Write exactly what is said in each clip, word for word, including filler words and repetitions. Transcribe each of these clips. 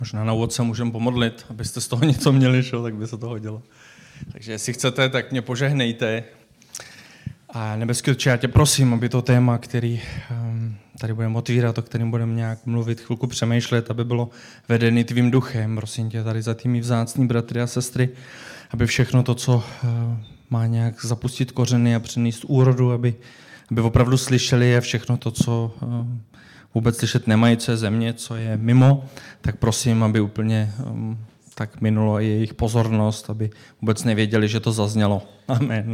Možná na úvod se můžeme pomodlit, abyste z toho něco měli, šo? Tak by se to hodilo. Takže jestli chcete, tak mě požehnejte. A nebeský Otče, já tě prosím, aby to téma, který um, tady budeme otvírat, o kterém budeme nějak mluvit, chvilku přemýšlet, aby bylo vedený tvým duchem. Prosím tě tady za tými vzácný bratry a sestry, aby všechno to, co uh, má nějak zapustit kořeny a přinést úrodu, aby, aby opravdu slyšeli je všechno to, co uh, vůbec slyšet nemají, co je země, co je mimo, tak prosím, aby úplně um, tak minulo i jejich pozornost, aby vůbec nevěděli, že to zaznělo. Amen.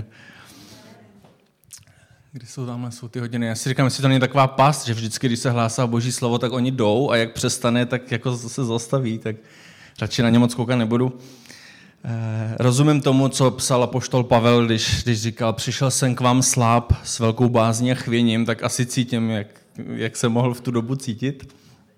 Kdy jsou tamhle jsou ty hodiny? Já si říkám, jestli to není taková past, že vždycky, když se hlásá Boží slovo, tak oni jdou a jak přestane, tak jako se zastaví, tak radši na ně moc koukat nebudu. Eh, rozumím tomu, co psal apoštol Pavel, když, když říkal, přišel jsem k vám sláb s velkou bázní a chvěním, tak asi cítím, jak, jak jsem mohl v tu dobu cítit.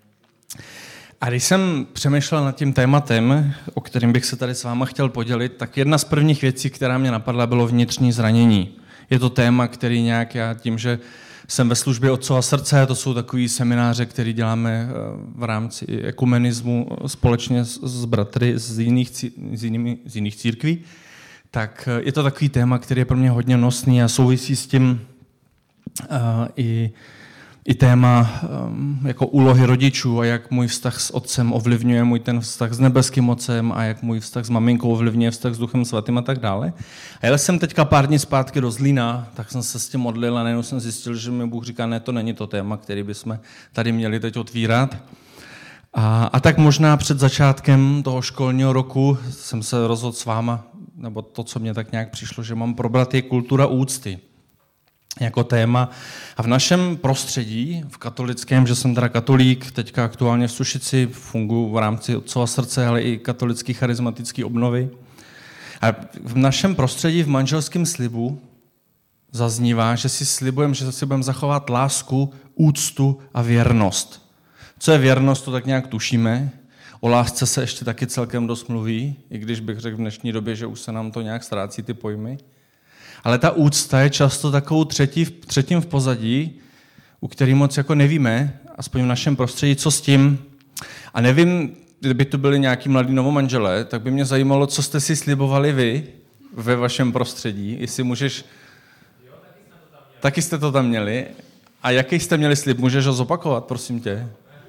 A když jsem přemýšlel nad tím tématem, o kterém bych se tady s váma chtěl podělit, tak jedna z prvních věcí, která mě napadla, bylo vnitřní zranění. Je to téma, který nějak já tím, že jsem ve službě Otcova srdce, to jsou takový semináře, které děláme v rámci ekumenismu společně s bratry z jiných, z, jinými, z jiných církví, tak je to takový téma, který je pro mě hodně nosný a souvisí s tím uh, i I téma um, jako úlohy rodičů a jak můj vztah s otcem ovlivňuje můj ten vztah s nebeským otcem a jak můj vztah s maminkou ovlivňuje vztah s Duchem svatým a tak dále. A jel jsem teďka pár dní zpátky do Zlína, tak jsem se s tím modlil a najednou jsem zjistil, že mi Bůh říká, ne, to není to téma, který bychom tady měli teď otvírat. A, a tak možná před začátkem toho školního roku jsem se rozhodl s váma, nebo to, co mě tak nějak přišlo, že mám probrat, je kultura úcty jako téma. A v našem prostředí, v katolickém, že jsem teda katolík, teďka aktuálně v Sušici, funguji v rámci Otcova srdce, ale i katolický charismatický obnovy. A v našem prostředí, v manželském slibu, zaznívá, že si slibujeme, že si budeme zachovat lásku, úctu a věrnost. Co je věrnost, to tak nějak tušíme. O lásce se ještě taky celkem dost mluví, i když bych řekl v dnešní době, že už se nám to nějak ztrácí ty pojmy. Ale ta úcta je často takovou třetí, třetím v pozadí, u který moc jako nevíme, aspoň v našem prostředí, co s tím. A nevím, kdyby to byli nějaký mladí novomanželé, tak by mě zajímalo, co jste si slibovali vy ve vašem prostředí. Jestli můžeš... Jo, taky, jsme to tam měli. taky jste to tam měli. A jaký jste měli slib? Můžeš ho zopakovat, prosím tě?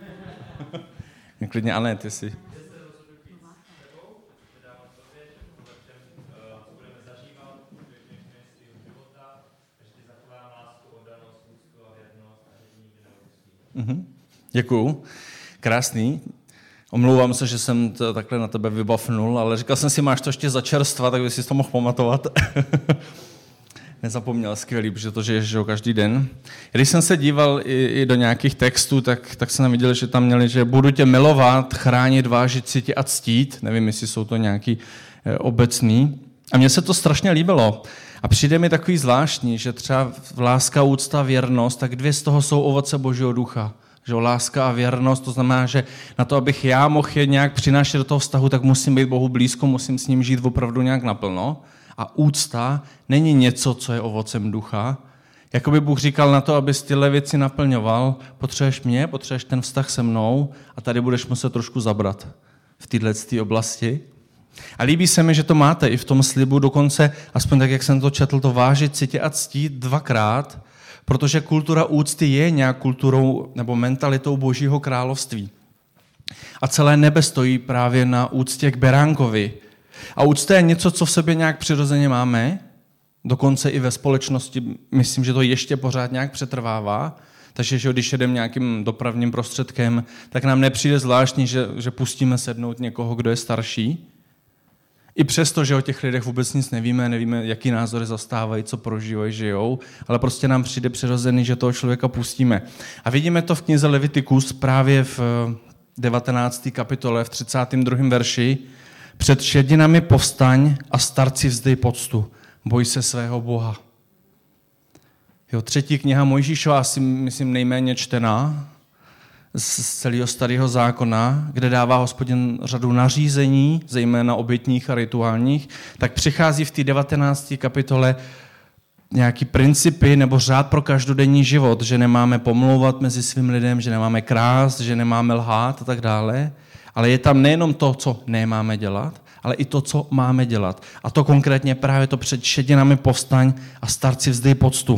Klidně Anet, jestli... Mhm. Děkuju. Krásný. Omlouvám se, že jsem to takhle na tebe vybafnul, ale říkal jsem si, máš to ještě za čerstva, tak bys si to mohl pamatovat. Nezapomněl, skvělý, protože to žiješ každý den. Když jsem se díval i, i do nějakých textů, tak, tak jsem viděl, že tam měli, že budu tě milovat, chránit, vážit si tě a ctít. Nevím, jestli jsou to nějaký eh, obecný. A mně se to strašně líbilo. A přijde mi takový zvláštní, že třeba láska, úcta, věrnost, tak dvě z toho jsou ovoce Božího ducha. Že láska a věrnost, to znamená, že na to, abych já mohl je nějak přinášet do toho vztahu, tak musím být Bohu blízko, musím s ním žít opravdu nějak naplno. A úcta není něco, co je ovocem ducha. Jakoby Bůh říkal, na to, abys tyhle věci naplňoval, potřebuješ mě, potřebuješ ten vztah se mnou a tady budeš muset trošku zabrat v této oblasti. A líbí se mi, že to máte i v tom slibu, dokonce, aspoň tak, jak jsem to četl, to vážit, citě a ctít dvakrát, protože kultura úcty je nějak kulturou nebo mentalitou Božího království. A celé nebe stojí právě na úctě k beránkovi. A úcta je něco, co v sobě nějak přirozeně máme, dokonce i ve společnosti, myslím, že to ještě pořád nějak přetrvává, takže že když jedeme nějakým dopravním prostředkem, tak nám nepřijde zvláštní, že, že pustíme sednout někoho, kdo je starší. I přesto, že o těch lidech vůbec nic nevíme, nevíme, jaký názory zastávají, co prožívají, žijou, ale prostě nám přijde přirozený, že toho člověka pustíme. A vidíme to v knize Levitikus právě v devatenácté kapitole, v třicátém druhém verši. Před šedinami povstaň a starci vzdej poctu, boj se svého Boha. Jo, třetí kniha Mojžíšova, asi myslím nejméně čtená, z celého starého zákona, kde dává Hospodin řadu nařízení, zejména obětních a rituálních, tak přichází v té devatenácté kapitole nějaký principy nebo řád pro každodenní život, že nemáme pomlouvat mezi svým lidem, že nemáme krást, že nemáme lhát a tak dále. Ale je tam nejenom to, co nemáme dělat, ale i to, co máme dělat. A to konkrétně právě to před šedinami povstaň a starci vzdej poctu.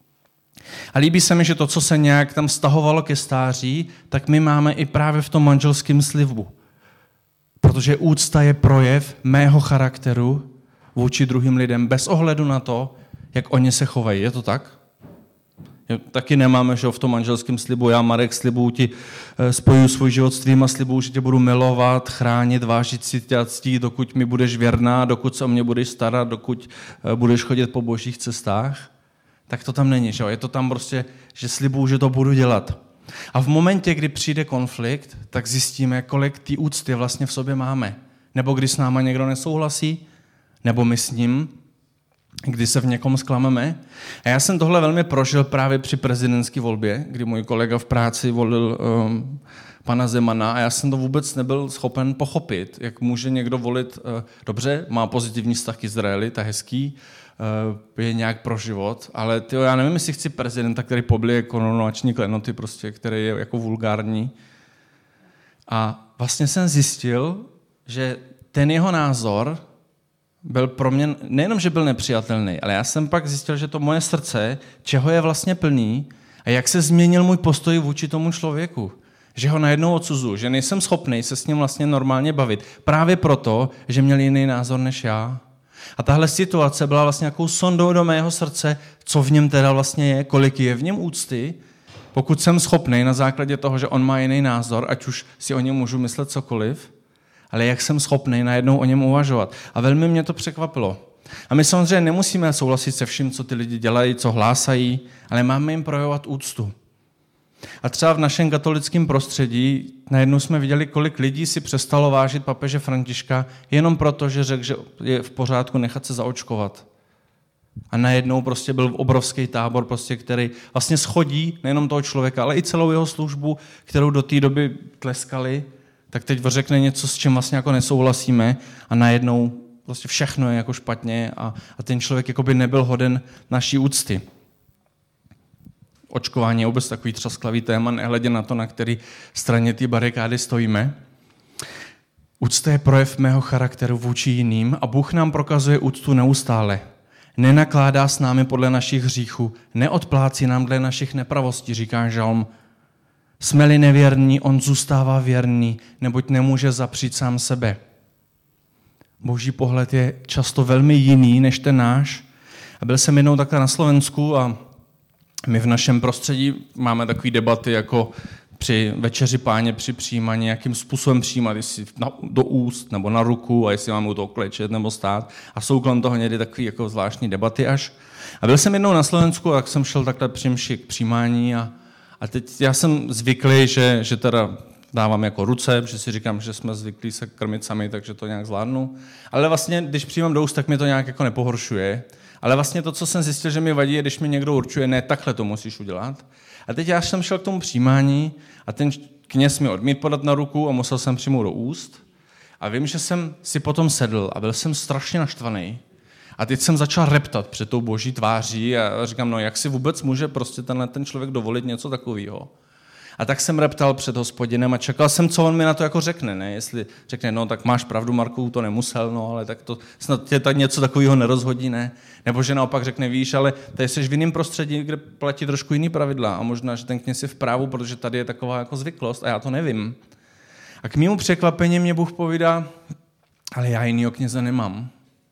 A líbí se mi, že to, co se nějak tam stahovalo ke stáří, tak my máme i právě v tom manželském slibu. Protože úcta je projev mého charakteru vůči druhým lidem, bez ohledu na to, jak oni se chovají. Je to tak? Taky nemáme, že v tom manželském slibu, já, Marek, slibuju ti, spojuju svůj život s tvým a slibuju, že tě budu milovat, chránit, vážit si tě a ctít, dokud mi budeš věrná, dokud se o mě budeš starat, dokud budeš chodit po božích cestách. Tak to tam není, že jo? Je to tam prostě, že slibuju, že to budu dělat. A v momentě, kdy přijde konflikt, tak zjistíme, kolik té úcty vlastně v sobě máme. Nebo když s náma někdo nesouhlasí, nebo my s ním, kdy se v někom zklameme. A já jsem tohle velmi prožil právě při prezidentské volbě, kdy můj kolega v práci volil um, pana Zemana a já jsem to vůbec nebyl schopen pochopit, jak může někdo volit, uh, dobře, má pozitivní vztah k Izraeli, to je hezký, uh, je nějak pro život, ale tyjo, já nevím, jestli chci prezidenta, který poblije korunovační klenoty, prostě, který je jako vulgární. A vlastně jsem zjistil, že ten jeho názor byl pro mě, nejenom, že byl nepřijatelný, ale já jsem pak zjistil, že to moje srdce, čeho je vlastně plný a jak se změnil můj postoj vůči tomu člověku. Že ho najednou odsuzuju, že nejsem schopný se s ním vlastně normálně bavit. Právě proto, že měl jiný názor než já. A tahle situace byla vlastně nějakou sondou do mého srdce, co v něm teda vlastně je, kolik je v něm úcty, pokud jsem schopný na základě toho, že on má jiný názor, ať už si o něm můžu myslet cokoliv, ale jak jsem schopný najednou o něm uvažovat. A velmi mě to překvapilo. A my samozřejmě nemusíme souhlasit se vším, co ty lidi dělají, co hlásají, ale máme jim projevovat úctu. A třeba v našem katolickém prostředí najednou jsme viděli, kolik lidí si přestalo vážit papeže Františka jenom proto, že řekl, že je v pořádku nechat se zaočkovat. A najednou prostě byl obrovský tábor, prostě, který vlastně schodí nejenom toho člověka, ale i celou jeho službu, kterou do té doby tleskali, tak teď řekne něco, s čím vlastně jako nesouhlasíme a najednou prostě všechno je jako špatně a, a ten člověk jako by nebyl hoden naší úcty. Očkování je vůbec takový třasklavý téma, nehledě na to, na který straně té barikády stojíme. Úcta je projev mého charakteru vůči jiným a Bůh nám prokazuje úctu neustále. Nenakládá s námi podle našich hříchů, neodplácí nám dle našich nepravostí, říká žalm. Jsme-li nevěrní, on zůstává věrný, neboť nemůže zapřít sám sebe. Boží pohled je často velmi jiný než ten náš. A byl jsem jednou takhle na Slovensku a my v našem prostředí máme takové debaty jako při večeři Páně, při přijímání, jakým způsobem přijímat, jestli na, do úst nebo na ruku a jestli máme u toho klečet nebo stát. A jsou kolem toho někdy takové jako zvláštní debaty až. A byl jsem jednou na Slovensku a tak jsem šel takhle při mši k přijímání a, a teď já jsem zvyklý, že, že teda dávám jako ruce, že si říkám, že jsme zvyklí se krmit sami, takže to nějak zvládnu. Ale vlastně, když přijímám do úst, tak mi to nějak jako nepohoršuje. Ale vlastně to, co jsem zjistil, že mi vadí, je, když mi někdo určuje, ne, takhle to musíš udělat. A teď já jsem šel k tomu přijímání a ten kněz mi odmítl podat na ruku a musel jsem přijmout do úst. A vím, že jsem si potom sedl a byl jsem strašně naštvaný. A teď jsem začal reptat před tou boží tváří a říkám, no jak si vůbec může prostě tenhle ten člověk dovolit něco takového. A tak jsem reptal před Hospodinem a čekal jsem, co on mi na to jako řekne. Ne? Jestli řekne, no tak máš pravdu, Marku, to nemusel, no ale tak to snad tě tak něco takového nerozhodí, ne? Nebo že naopak řekne, víš, ale tady jsi v jiném prostředí, kde platí trošku jiný pravidla a možná, že ten kněz je v právu, protože tady je taková jako zvyklost a já to nevím. A k mému překvapení mě Bůh povídá, ale já jinýho kněze nemám.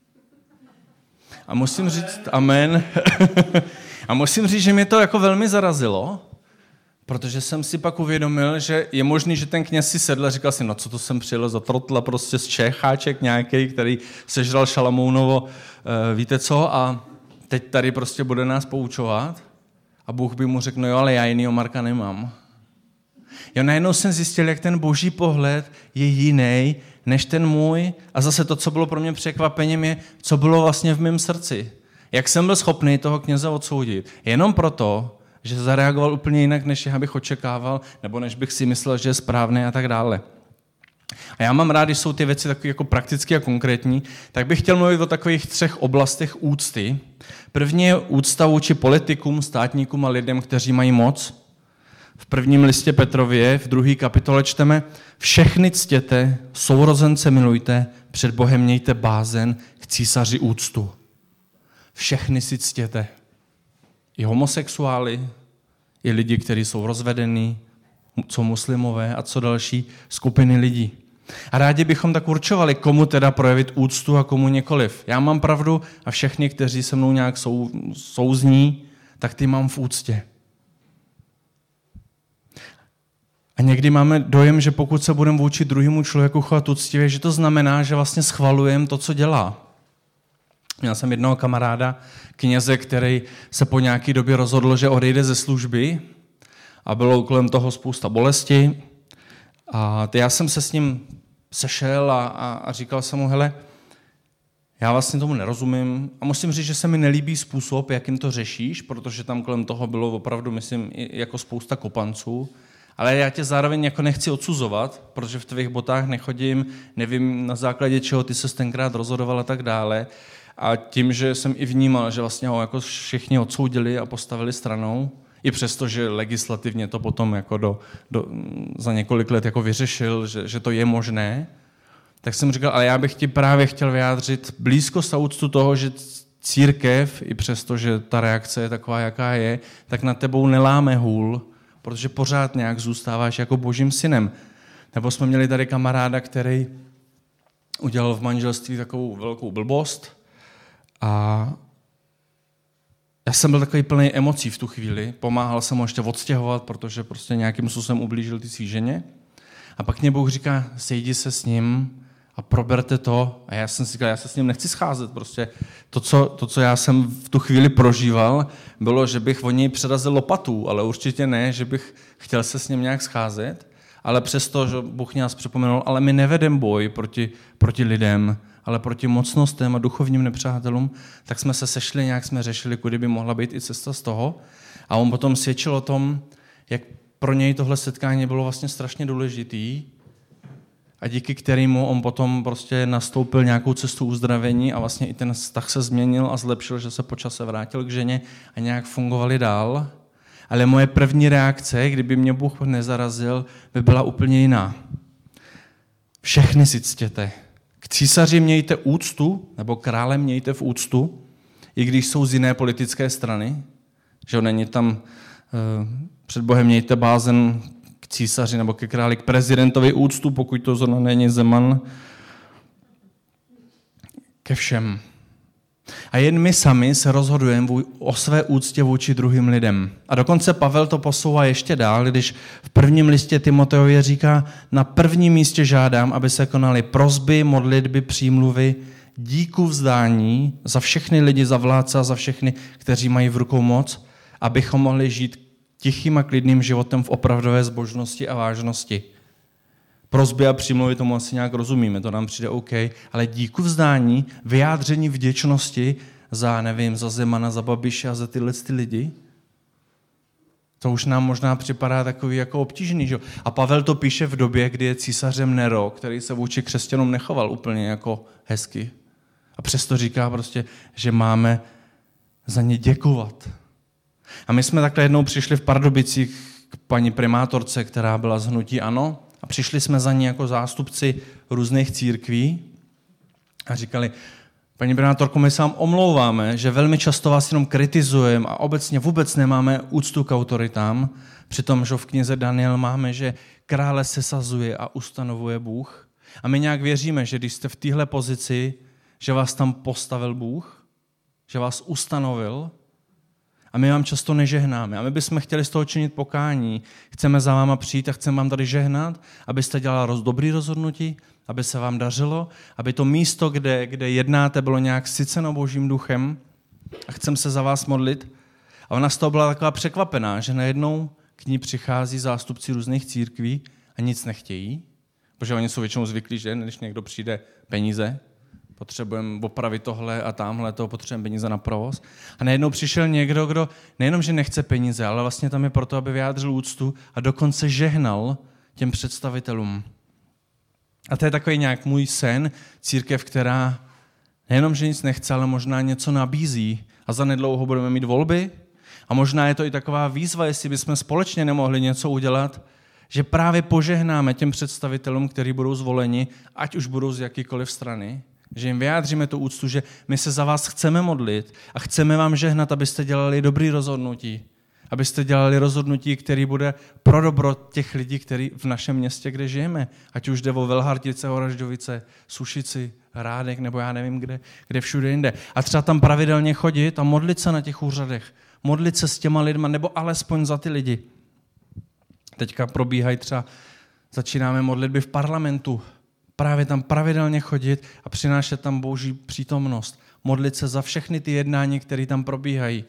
A musím říct, amen, a musím říct, že mě to jako velmi zarazilo, protože jsem si pak uvědomil, že je možný, že ten kněz si sedl a říkal si, no co to jsem přijel za trotla prostě z Čecháček nějaký, který sežral Šalamounovo, víte co, a teď tady prostě bude nás poučovat. A Bůh by mu řekl, no jo, ale já jinýho Marka nemám. Jo, najednou jsem zjistil, jak ten boží pohled je jiný než ten můj. A zase to, co bylo pro mě překvapením, je, co bylo vlastně v mém srdci. Jak jsem byl schopný toho kněze odsoudit. Jenom proto, že zareagoval úplně jinak, než já bych očekával, nebo než bych si myslel, že je správný a tak dále. A já mám rád, když jsou ty věci takové jako praktické a konkrétní, tak bych chtěl mluvit o takových třech oblastech úcty. První je úcta vůči politikům, státníkům a lidem, kteří mají moc. V prvním listě Petrově, v druhé kapitole čteme: všechny ctěte, sourozence milujte, před Bohem mějte bázen, k císaři úctu. Všechny si ctěte. I homosexuály, i lidi, kteří jsou rozvedení, co muslimové a co další skupiny lidí. A rádi bychom tak určovali, komu teda projevit úctu a komu nikoliv. Já mám pravdu a všechny, kteří se mnou nějak sou, souzní, tak ty mám v úctě. A někdy máme dojem, že pokud se budeme vůči druhému člověku chovat úctivě, že to znamená, že vlastně schvalujeme to, co dělá. Měl jsem jednoho kamaráda, kněze, který se po nějaké době rozhodl, že odejde ze služby a bylo kolem toho spousta bolesti. A já jsem se s ním sešel a, a, a říkal jsem mu, hele, já vlastně tomu nerozumím a musím říct, že se mi nelíbí způsob, jakým to řešíš, protože tam kolem toho bylo opravdu, myslím, jako spousta kopanců. Ale já tě zároveň jako nechci odsuzovat, protože v tvých botách nechodím, nevím na základě čeho ty ses tenkrát rozhodoval a tak dále. A tím, že jsem i vnímal, že vlastně ho jako všichni odsoudili a postavili stranou, i přesto, že legislativně to potom jako do, do, za několik let jako vyřešil, že, že to je možné, tak jsem říkal, ale já bych ti právě chtěl vyjádřit blízkost a úctu toho, že církev, i přesto, že ta reakce je taková, jaká je, tak nad tebou neláme hůl, protože pořád nějak zůstáváš jako božím synem. Nebo jsme měli tady kamaráda, který udělal v manželství takovou velkou blbost a já jsem byl takový plný emocí v tu chvíli. Pomáhal jsem mu ještě odstěhovat, protože prostě nějakým způsobem ublížil ty svý ženě. A pak mě Bůh říká, sejdi se s ním a proberte to. A já jsem si říkal, já se s ním nechci scházet. Prostě to co, to, co já jsem v tu chvíli prožíval, bylo, že bych o něj předazil lopatu, ale určitě ne, že bych chtěl se s ním nějak scházet. Ale přesto, že Bůh nás připomenul, ale my nevedem boj proti, proti lidem, ale proti mocnostem a duchovním nepřátelům, tak jsme se sešli, nějak jsme řešili, kudy by mohla být i cesta z toho. A on potom svědčil o tom, jak pro něj tohle setkání bylo vlastně strašně důležitý a díky kterému on potom prostě nastoupil nějakou cestu uzdravení a vlastně i ten vztah se změnil a zlepšil, že se po čase vrátil k ženě a nějak fungovali dál. Ale moje první reakce, kdyby mě Bůh nezarazil, by byla úplně jiná. Všechny si ctěte. K císaři mějte úctu, nebo krále mějte v úctu, i když jsou z jiné politické strany, že není tam před Bohem mějte bázen k císaři nebo ke králi, k prezidentovi úctu, pokud to zrovna není Zeman, ke všem. A jen my sami se rozhodujeme o své úctě vůči druhým lidem. A dokonce Pavel to posouvá ještě dál, když v prvním listě Timoteově říká, na prvním místě žádám, aby se konaly prosby, modlitby, přímluvy, díku vzdání za všechny lidi, za vládce a za všechny, kteří mají v rukou moc, abychom mohli žít tichým a klidným životem v opravdové zbožnosti a vážnosti. Prosby a přímluvy tomu asi nějak rozumíme, to nám přijde OK, ale díku vzdání, vyjádření vděčnosti za, nevím, za Zemana, za Babiše a za tyhle ty lidi, to už nám možná připadá takový jako obtížný. Že? A Pavel to píše v době, kdy je císařem Nero, který se vůči křesťanům nechoval úplně jako hezky. A přesto říká prostě, že máme za ně děkovat. A my jsme takhle jednou přišli v Pardubicích k paní primátorce, která byla z hnutí ANO, a přišli jsme za ní jako zástupci různých církví a říkali, paní primátorko, my se vám omlouváme, že velmi často vás jenom kritizujeme a obecně vůbec nemáme úctu k autoritám, přitom, že v knize Daniel máme, že krále sesazuje a ustanovuje Bůh. A my nějak věříme, že když jste v téhle pozici, že vás tam postavil Bůh, že vás ustanovil, a my vám často nežehnáme. A my bychom chtěli z toho činit pokání. Chceme za váma přijít a chceme vám tady žehnat, abyste dělali roz, dobrý rozhodnutí, aby se vám dařilo, aby to místo, kde, kde jednáte, bylo nějak syceno Božím duchem a chceme se za vás modlit. A ona z toho byla taková překvapená, že najednou k ní přichází zástupci různých církví a nic nechtějí, protože oni jsou většinou zvyklí, že když někdo přijde peníze, potřebujeme opravit tohle a tamhle, toho potřebujeme peníze na provoz. A najednou přišel někdo, kdo nejenom, že nechce peníze, ale vlastně tam je proto, aby vyjádřil úctu a dokonce žehnal těm představitelům. A to je takový nějak můj sen, církev, která nejenom, že nic nechce, ale možná něco nabízí. A za nedlouho budeme mít volby A možná je to i taková výzva, jestli bychom společně nemohli něco udělat, že právě požehnáme těm představitelům, kteří budou zvoleni, ať už budou z jakýkoliv strany, že jim vyjádříme tu úctu, že my se za vás chceme modlit a chceme vám žehnat, abyste dělali dobrý rozhodnutí, abyste dělali rozhodnutí, které bude pro dobro těch lidí, kteří v našem městě, kde žijeme, ať už jde o Velhartice, Oražďovice, Sušici, Hrádek, nebo já nevím kde, kde všude jinde. A třeba tam pravidelně chodit a modlit se na těch úřadech, modlit se s těma lidma, nebo alespoň za ty lidi. Teďka probíhají třeba, začínáme modlitby v parlamentu, právě tam pravidelně chodit a přinášet tam Boží přítomnost. Modlit se za všechny ty jednání, které tam probíhají.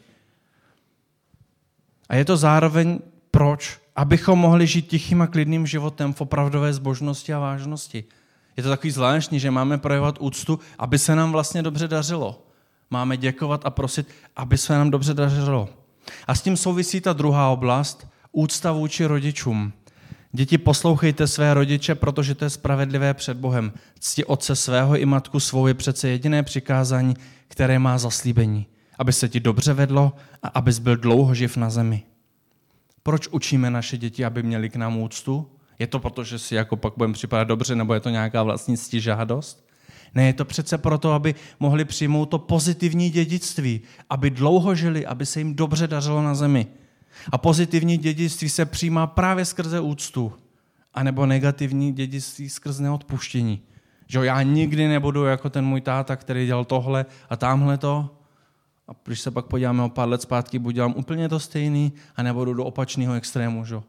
A je to zároveň proč? Abychom mohli žít tichým a klidným životem v opravdové zbožnosti a vážnosti. Je to takový zvláštní, že máme projevovat úctu, aby se nám vlastně dobře dařilo. Máme děkovat a prosit, aby se nám dobře dařilo. A s tím souvisí ta druhá oblast, úcta vůči rodičům. Děti, poslouchejte své rodiče, protože to je spravedlivé před Bohem. Cti otce svého i matku svou je přece jediné přikázání, které má zaslíbení. Aby se ti dobře vedlo a abys byl dlouho živ na zemi. Proč učíme naše děti, aby měli k nám úctu? Je to proto, že si jako pak budeme připadat dobře, nebo je to nějaká vlastní ctižádost? Ne, je to přece proto, aby mohli přijmout to pozitivní dědictví, aby dlouho žili, aby se jim dobře dařilo na zemi. A pozitivní dědictví se přijímá právě skrze úctu, anebo negativní dědictví skrze neodpuštění. Že já nikdy nebudu jako ten můj táta, který dělal tohle a tamhle to. A když se pak podíváme o pár let zpátky, buď dělám úplně to stejný, a nebudu do opačného extrému. Že?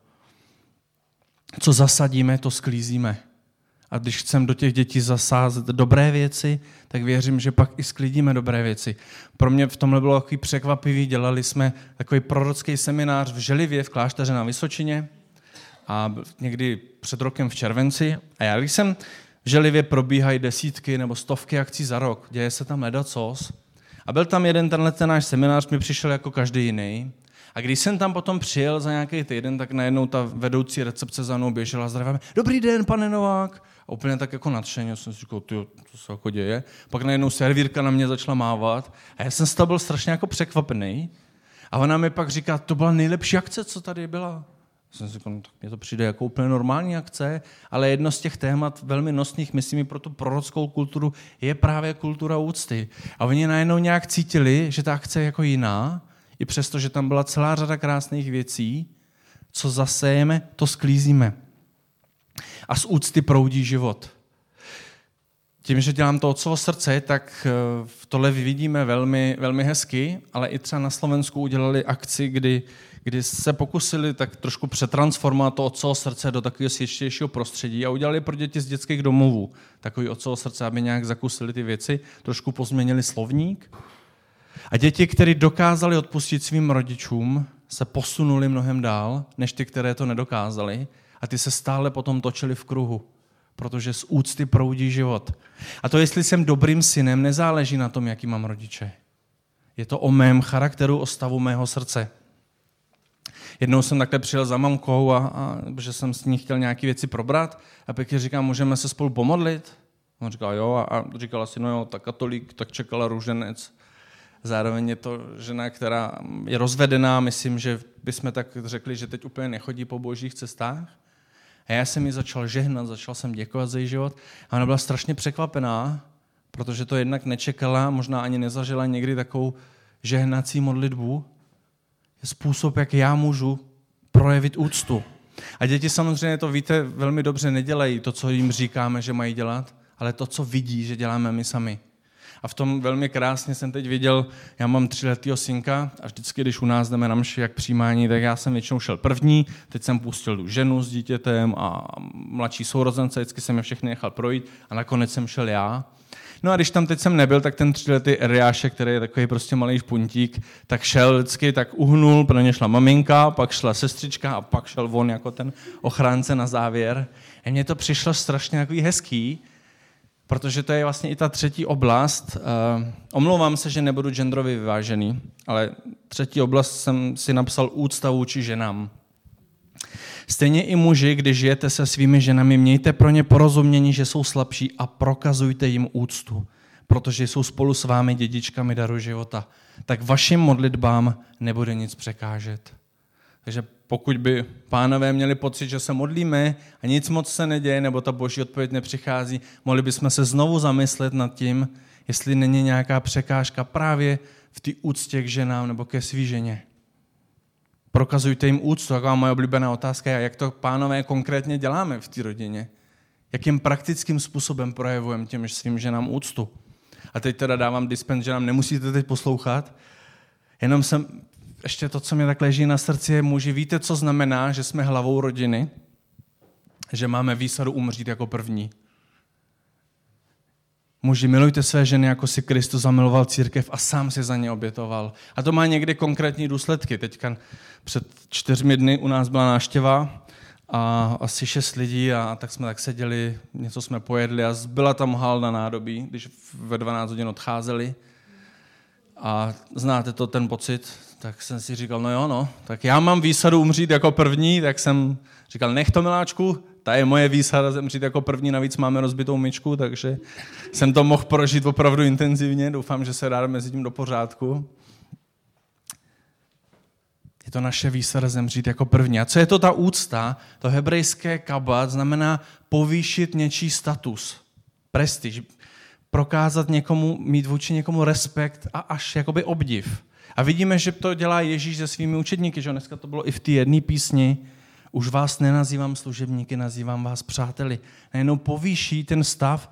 Co zasadíme, to sklízíme. A když chceme do těch dětí zasázet dobré věci, tak věřím, že pak i sklidíme dobré věci. Pro mě v tomhle bylo takový překvapivý. Dělali jsme takový prorocký seminář v Želivě, v klášteře na Vysočině. A někdy před rokem v červenci. A já, když jsem v Želivě, probíhají desítky nebo stovky akcí za rok. Děje se tam ledacos. A byl tam jeden tenhle ten náš seminář, mi přišel jako každý jiný. A když jsem tam potom přijel za nějaký týden, tak najednou ta vedoucí recepce za mnou běžela a zdravíme. Dobrý den, pane Novák. A úplně tak jako nadšeně jsem si říkal, tyjo, co se jako děje. Pak najednou servírka na mě začala mávat. A já jsem z toho byl strašně jako překvapený. A ona mi pak říká, to byla nejlepší akce, co tady byla. Jsem si říkal, no, tak mně to přijde jako úplně normální akce, ale jedno z těch témat velmi nosných, myslím, i pro tu prorockou kulturu, je právě kultura úcty. A oni najednou nějak cítili, že ta akce je jako jiná, i přesto, že tam byla celá řada krásných věcí, co zasejeme, to sklízíme. A z úcty proudí život. Tím, že dělám to otcovo srdce, tak v tohle vidíme velmi, velmi hezky, ale i třeba na Slovensku udělali akci, kdy, kdy se pokusili tak trošku přetransformovat to otcovo srdce do takového světštějšího prostředí a udělali pro děti z dětských domovů takový otcovo srdce, aby nějak zakusili ty věci, trošku pozměnili slovník. A děti, které dokázali odpustit svým rodičům, se posunuli mnohem dál, než ty, které to nedokázali. A ty se stále potom točili v kruhu, protože z úcty proudí život. A to, jestli jsem dobrým synem, nezáleží na tom, jaký mám rodiče. Je to o mém charakteru, o stavu mého srdce. Jednou jsem takhle přijel za mamkou, a, a že jsem s ní chtěl nějaké věci probrat a pěkně říkám, můžeme se spolu pomodlit? On říkal, jo, a, a říkala si, no jo, tak katolík, tak čekala růženec. Zároveň je to žena, která je rozvedená, myslím, že bychom tak řekli, že teď úplně nechodí po božích cestách. A já jsem ji začal žehnat, začal jsem děkovat za její život a ona byla strašně překvapená, protože to jednak nečekala, možná ani nezažila někdy takovou žehnací modlitbu. Je způsob, jak já můžu projevit úctu. A děti samozřejmě, to víte, velmi dobře nedělají to, co jim říkáme, že mají dělat, ale to, co vidí, že děláme my sami. A v tom velmi krásně jsem teď viděl, já mám tříletýho synka a vždycky, když u nás jdeme na mši jak přijímání, tak já jsem většinou šel první, teď jsem pustil tu ženu s dítětem a mladší sourozence, vždycky jsem je všechny nechal projít a nakonec jsem šel já. No a když tam teď jsem nebyl, tak ten tříletý Eriášek, který je takový prostě malý špuntík, tak šel vždycky, tak uhnul, pro ně šla maminka, pak šla sestřička a pak šel on jako ten ochránce na závěr. A mně to přišlo strašně takový hezký, protože to je vlastně i ta třetí oblast. Uh, omlouvám se, že nebudu genderově vyvážený, ale třetí oblast jsem si napsal úcta vůči ženám. Stejně i muži, když žijete se svými ženami, mějte pro ně porozumění, že jsou slabší a prokazujte jim úctu. protože jsou spolu s vámi dědičkami daru života, tak vašim modlitbám nebude nic překážet. Takže pokud by pánové měli pocit, že se modlíme a nic moc se neděje, nebo ta boží odpověď nepřichází, mohli bychom se znovu zamyslet nad tím, jestli není nějaká překážka právě v té úctě k ženám nebo ke svý ženě. Prokazujte jim úctu, taková moje oblíbená otázka je, jak to pánové konkrétně děláme v té rodině. Jakým praktickým způsobem projevujeme těm svým ženám úctu. A teď teda dávám dispens, že nám nemusíte teď poslouchat, jenom jsem, ještě to, co mě tak leží na srdci, je muži, víte, co znamená, že jsme hlavou rodiny? Že máme výsadu umřít jako první. Muži, milujte své ženy, jako si Kristus zamiloval církev a sám si za ně obětoval. A to má někdy konkrétní důsledky. Teďka před čtyřmi dny u nás byla návštěva a asi šest lidí a tak jsme tak seděli, něco jsme pojedli a byla tam hal na nádobí, když ve dvanáct hodin odcházeli. A znáte to, ten pocit, tak jsem si říkal, no jo, no, tak já mám výsadu umřít jako první, tak jsem říkal, nech to, miláčku, ta je moje výsada zemřít jako první, navíc máme rozbitou myčku, takže jsem to mohl prožít opravdu intenzivně, doufám, že se dá mezi tím do pořádku. Je to naše výsada zemřít jako první. A co je to ta úcta? To hebrejské kabat znamená povýšit něčí status, prestiž, prokázat někomu, mít vůči někomu respekt a až jakoby obdiv. A vidíme, že to dělá Ježíš se svými učedníky, že dneska to bylo i v té jedné písni. Už vás nenazývám služebníky, nazývám vás přáteli. Najednou povýší ten stav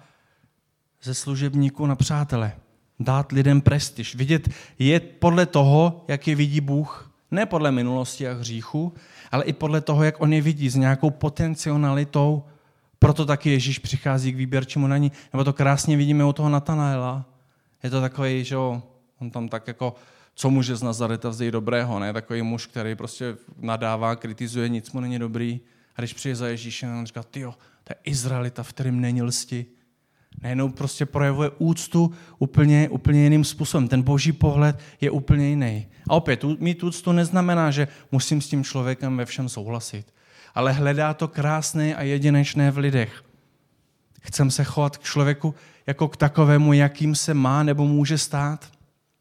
ze služebníků na přátele. Dát lidem prestiž. Vidět je podle toho, jak je vidí Bůh. Ne podle minulosti a hříchu, ale i podle toho, jak on je vidí s nějakou potencialitou. Proto taky Ježíš přichází k výběrčímu daní. Nebo to krásně vidíme u toho Natanaela. Je to takový, že jo, on tam tak jako, co může z Nazareta vzít dobrého, ne? Takový muž, který prostě nadává, kritizuje, nic mu není dobrý. A když přijde za Ježíšem, on říká, tyjo, to je Izraelita, v kterém není lsti. Najednou prostě projevuje úctu úplně, úplně jiným způsobem. Ten boží pohled je úplně jiný. A opět, mít úctu neznamená, že musím s tím člověkem ve všem souhlasit. Ale hledá to krásné a jedinečné v lidech. Chcem se chovat k člověku jako k takovému, jakým se má nebo může stát.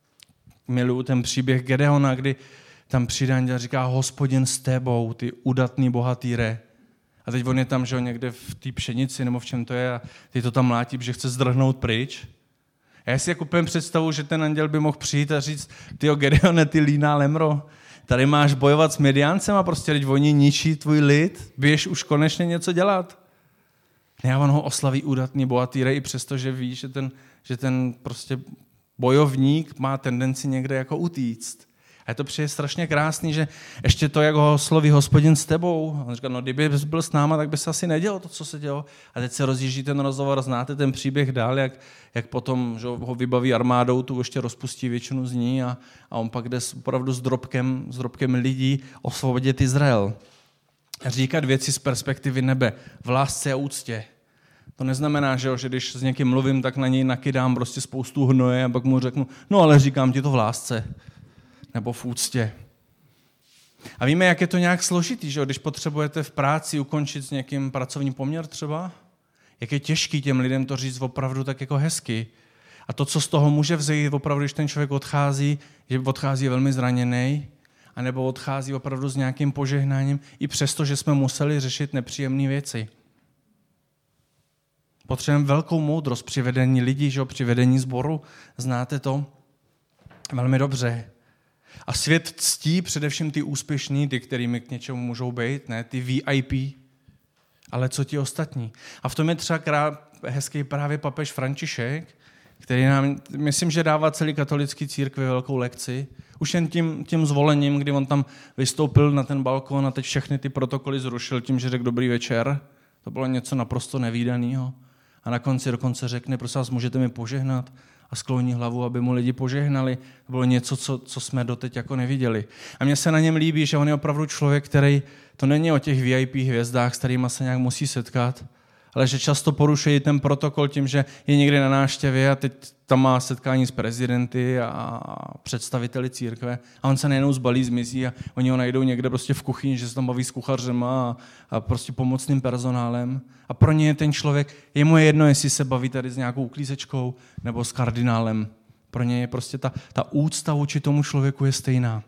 Miluju ten příběh Gedeona, kdy tam přijde a říká, Hospodin s tebou, ty udatný bohatýre. A teď on je tam, že on někde v té pšenici nebo v čem to je a ty to tam mlátí, že chce zdrhnout pryč. A já si jako úplně představu, že ten anděl by mohl přijít a říct, tyjo Gedeone, ty líná lemro, tady máš bojovat s Midiancem a prostě teď oni ničí tvůj lid, běž už konečně něco dělat. Ne, on ho oslaví udatný bohatýre i přesto, že ví, že ten, že ten prostě bojovník má tendenci někde jako utíct. A je to přijde strašně krásný, že ještě to, jak ho sloví Hospodin s tebou. On říká, no kdyby bys byl s náma, tak by se asi nedělo to, co se dělo. A teď se rozjíždí ten rozhovor, znáte ten příběh dál, jak, jak potom že ho vybaví armádou, tu ještě rozpustí většinu z ní a, a on pak jde opravdu s drobkem, s drobkem lidí osvobodit Izrael. A říkat věci z perspektivy nebe, v lásce a úctě. To neznamená, že, že když s někým mluvím, tak na něj nakydám prostě spoustu hnoje a pak mu řeknu, no ale říkám ti to v lásce. Nebo v úctě. A víme, jak je to nějak složitý, že když potřebujete v práci ukončit s někým pracovní poměr třeba, jak je těžký těm lidem to říct opravdu tak jako hezky. A to, co z toho může vzejít opravdu, když ten člověk odchází, že odchází velmi zraněný, anebo odchází opravdu s nějakým požehnáním, i přesto, že jsme museli řešit nepříjemné věci. Potřebujeme velkou moudrost při vedení lidí, že při vedení sboru, znáte to velmi dobře. A svět ctí především ty úspěšní, ty, kterými k něčemu můžou být, ne ty V I P, ale co ti ostatní. A v tom je třeba krá... hezký právě papež František, který nám, myslím, že dává celý katolický církvi velkou lekci. Už jen tím, tím zvolením, kdy on tam vystoupil na ten balkon a teď všechny ty protokoly zrušil tím, že řekl dobrý večer. To bylo něco naprosto nevídaného. A na konci dokonce řekne, prosím vás, můžete mi požehnat? A skloní hlavu, aby mu lidi požehnali. To bylo něco, co, co jsme doteď jako neviděli. A mně se na něm líbí, že on je opravdu člověk, který, to není o těch V I P hvězdách, s kterými se nějak musí setkat, ale že často porušují ten protokol tím, že je někde na návštěvě a teď tam má setkání s prezidenty a představiteli církve a on se nejenom zbalí, zmizí a oni ho najdou někde prostě v kuchyni, že se tam baví s kuchařema a, a prostě pomocným personálem. A pro ně je ten člověk, je mu jedno, jestli se baví tady s nějakou uklízečkou nebo s kardinálem. Pro ně je prostě ta, ta úcta vůči tomu člověku je stejná.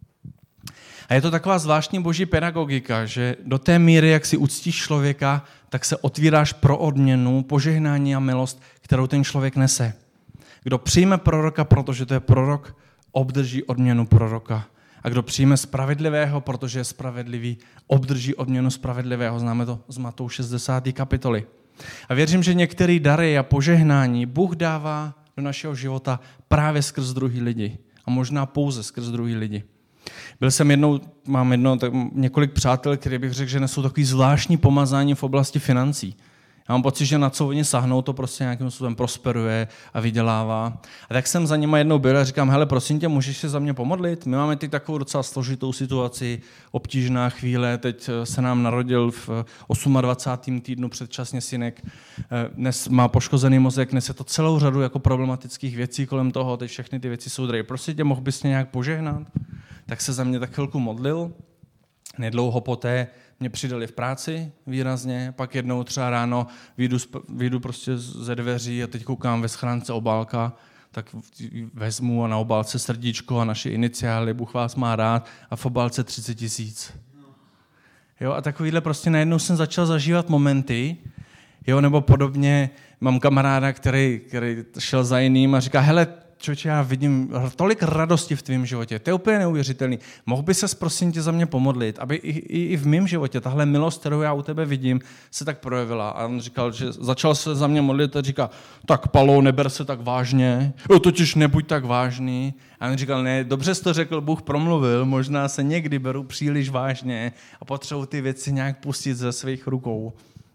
A je to taková zvláštní boží pedagogika, že do té míry, jak si uctíš člověka, tak se otvíráš pro odměnu, požehnání a milost, kterou ten člověk nese. Kdo přijme proroka, protože to je prorok, obdrží odměnu proroka. A kdo přijme spravedlivého, protože je spravedlivý, obdrží odměnu spravedlivého. Známe to z Matouše šedesáté kapitoly. A věřím, že některé dary a požehnání Bůh dává do našeho života právě skrz druhý lidi. A možná pouze skrz druhý lidi. Byl jsem jednou, mám jedno, tak několik přátel, který bych řekl, že nesou takový zvláštní pomazání v oblasti financí. Já mám pocit, že na co oni sahnou, to prostě nějakým způsobem prosperuje a vydělává. A tak jsem za nima jednou byl a říkám, hele, prosím tě, můžeš se za mě pomodlit? My máme teď takovou docela složitou situaci, obtížná chvíle, teď se nám narodil v dvacátém osmém týdnu předčasně synek, dnes má poškozený mozek, nese to celou řadu jako problematických věcí kolem toho, teď všechny ty věci jsou drahé. Prosím tě, mohl bys mě nějak požehnat? Tak se za mě tak chvilku modlil. Nedlouho poté mě přidali v práci výrazně, pak jednou třeba ráno vyjdu, vyjdu prostě ze dveří a teď koukám ve schránce obálka, tak vezmu a na obálce srdíčko a naše iniciály, Bůh vás má rád a v obálce třicet tisíc. Jo, a takovýhle prostě najednou jsem začal zažívat momenty, jo, nebo podobně mám kamaráda, který, který šel za jiným a říká, hele, člověče, já vidím tolik radosti v tvém životě, to je úplně neuvěřitelný. Mohl by ses prosím tě za mě pomodlit, aby i, i, i v mém životě tahle milost, kterou já u tebe vidím, se tak projevila. A on říkal, že začal se za mě modlit a říká, tak Palo, neber se tak vážně, jo, totiž nebuď tak vážný. A on říkal, ne, dobře jsi to řekl, Bůh promluvil, možná se někdy beru příliš vážně a potřebuji ty věci nějak pustit ze svých rukou.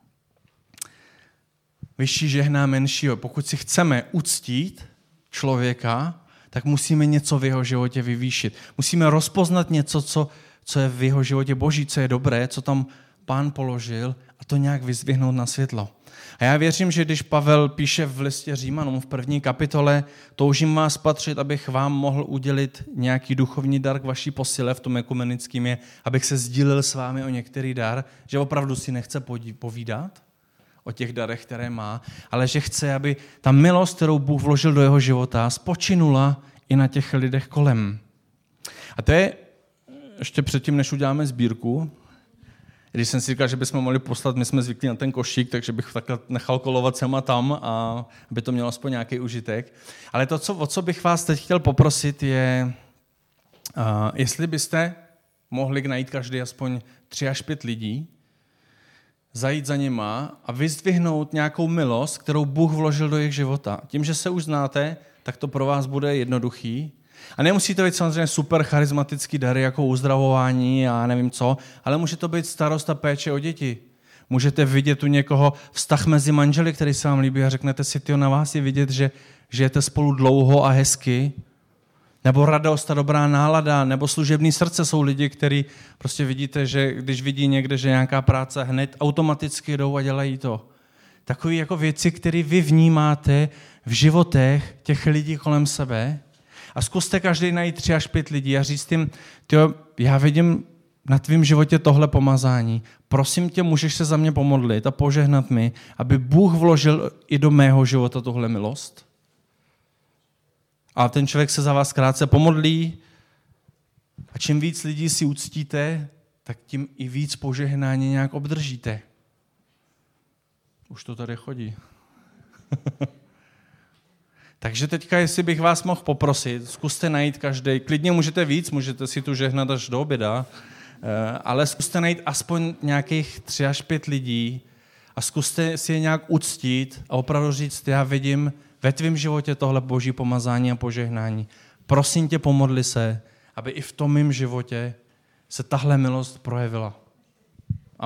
Vyšší žehná menšího. Pokud si chceme uctít člověka, tak musíme něco v jeho životě vyvýšit. Musíme rozpoznat něco, co, co je v jeho životě boží, co je dobré, co tam Pán položil a to nějak vyzdvihnout na světlo. A já věřím, že když Pavel píše v listě Římanům v první kapitole, toužím vás patřit, abych vám mohl udělit nějaký duchovní dar k vaší posile v tom ekumenickém je, abych se sdílel s vámi o některý dar, že opravdu si nechce povídat o těch darech, které má, ale že chce, aby ta milost, kterou Bůh vložil do jeho života, spočinula i na těch lidech kolem. A to je ještě předtím, než uděláme sbírku, když jsem si říkal, že bychom mohli poslat, my jsme zvyklí na ten košík, takže bych takhle nechal kolovat sem a tam, a aby to mělo aspoň nějaký užitek. Ale to, co, o co bych vás teď chtěl poprosit, je, uh, jestli byste mohli najít každý aspoň tři až pět lidí, zajít za nima a vyzdvihnout nějakou milost, kterou Bůh vložil do jejich života. Tím, že se už znáte, tak to pro vás bude jednoduchý. A nemusí to být samozřejmě super charismatický dary, jako uzdravování a nevím co, ale může to být starost a péče o děti. Můžete vidět u někoho vztah mezi manželi, který se vám líbí a řeknete si, tyjo, na vás je vidět, že žijete spolu dlouho a hezky. Nebo radost a dobrá nálada, nebo služební srdce jsou lidi, kteří prostě vidíte, že když vidí někde, že nějaká práce, hned automaticky jdou a dělají to. Takové jako věci, které vy vnímáte v životech těch lidí kolem sebe. A zkuste každý najít tři až pět lidí a říct jim, tyjo, já vidím na tvém životě tohle pomazání. Prosím tě, můžeš se za mě pomodlit a požehnat mi, aby Bůh vložil i do mého života tuhle milost. A ten člověk se za vás krátce pomodlí a čím víc lidí si uctíte, tak tím i víc požehnání nějak obdržíte. Už to tady chodí. Takže teďka, jestli bych vás mohl poprosit, zkuste najít každý, klidně můžete víc, můžete si tu žehnat až do oběda, ale zkuste najít aspoň nějakých tři až pět lidí a zkuste si je nějak uctít a opravdu říct, já vidím ve tvém životě tohle boží pomazání a požehnání. Prosím tě, pomodli se, aby i v tom mém životě se tahle milost projevila.